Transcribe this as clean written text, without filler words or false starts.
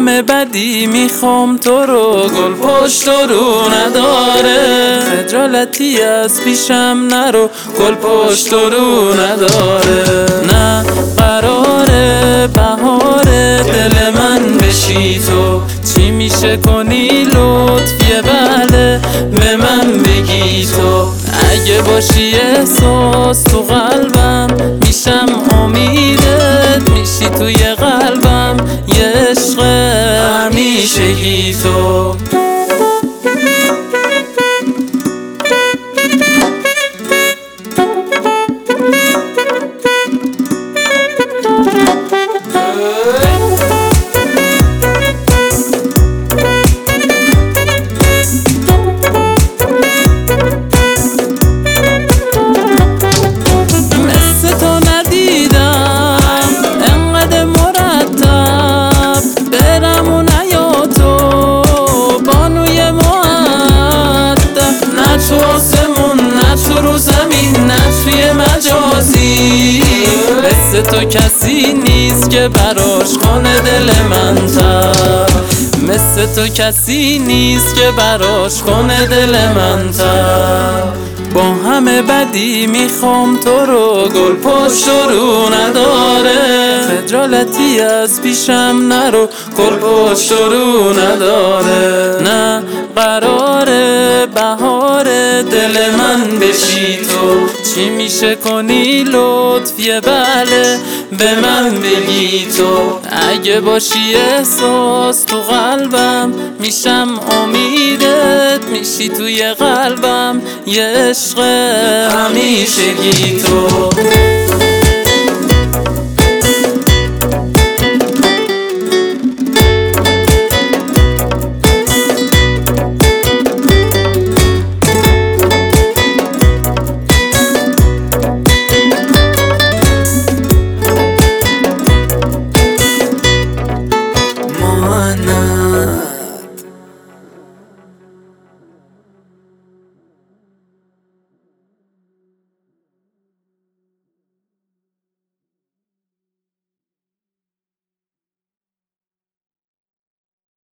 همه بدی میخوام تو رو، گل پشت رو نداره. خجالتی از پیشم نرو، گل پشت رو نداره. نه قراره بهاره دل من بشی تو، چی میشه کنی لطفیه بله به من بگی تو. اگه باشی احساس تو قلبم میشم امیدت، میشی توی قلبم یه عشق همیشگی تو. تو آسمون نه تو رو زمین نه توی مجازی، مثل تو کسی نیست که براش کنه دل من تر. مثل تو کسی نیست که براش کنه دل من تر. با همه بدی میخوام تو رو، گل پشت رو نداره. خجالتی از پیشم نرو، گل پشت رو نداره. نه قراره بهاره دل من بشی تو، چی میشه کنی لطفیه بله به من بگی تو. اگه باشی احساس تو قلبم میشم امیدت، میشی توی قلبم یه عشق همیشگی تو.